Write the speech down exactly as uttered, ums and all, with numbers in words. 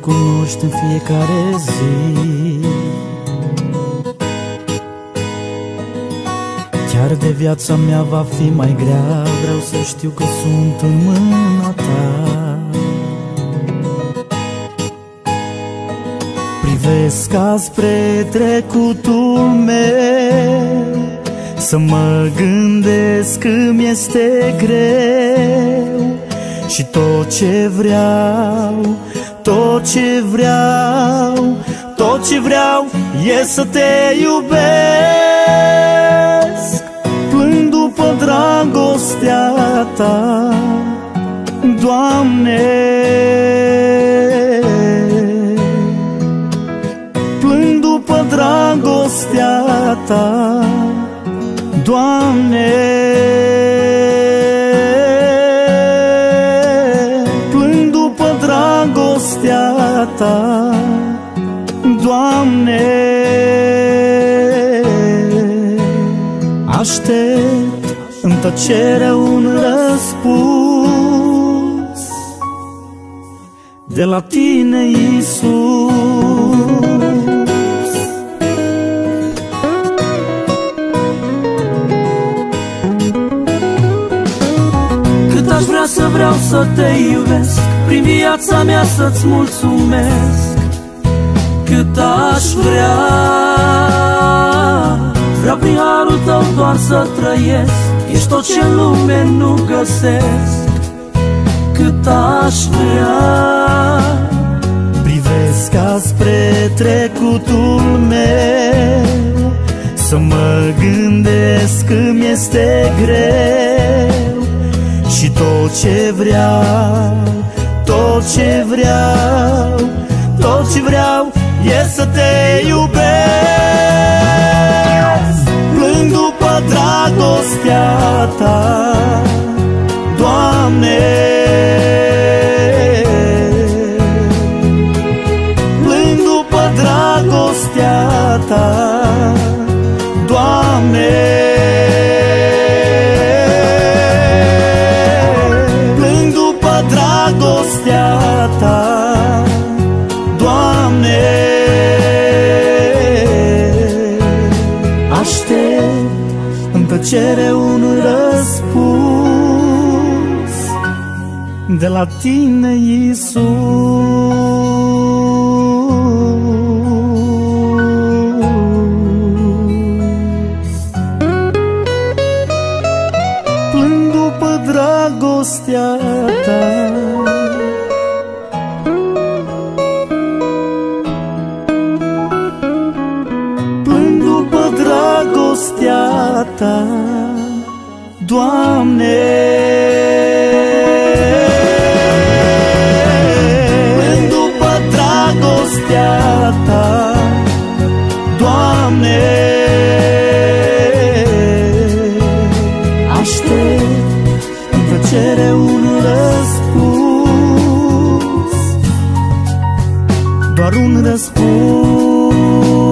cunoști în fiecare zi. Chiar de viața mea va fi mai grea, vreau să știu că sunt în mâna ta. Privesc azi spre trecutul meu, să mă gândesc când mi-este greu. Și tot ce vreau, tot ce vreau, tot ce vreau e să te iubesc. Plâng după dragostea ta, Doamne. Plâng după dragostea ta, Doamne. Plâng după dragostea ta, Doamne. Aștept în tăcere un răspuns de la tine, Iisus. Cât aș vrea să vreau să te iubesc, prin viața mea să-ți mulțumesc. Cât aș vrea, vreau prin harul tău doar să trăiesc. Ești tot ce în lume nu găsesc. Cât aș vrea, privesc azi spre trecutul meu, să mă gândesc când mi-este greu. Și tot ce vreau, tot ce vreau, tot ce vreau e să te iubesc. Plâng după dragostea ta, Doamne. Plâng după dragostea ta, Doamne. Plâng după dragostea ta, Doamne. Aștept în tăcere un răspuns de la tine, Iisus. Plâng după dragostea ta, plâng după dragostea ta, Doamne. Plâng după dragostea ta, Doamne. Aștept în tăcere un răspuns, doar un răspuns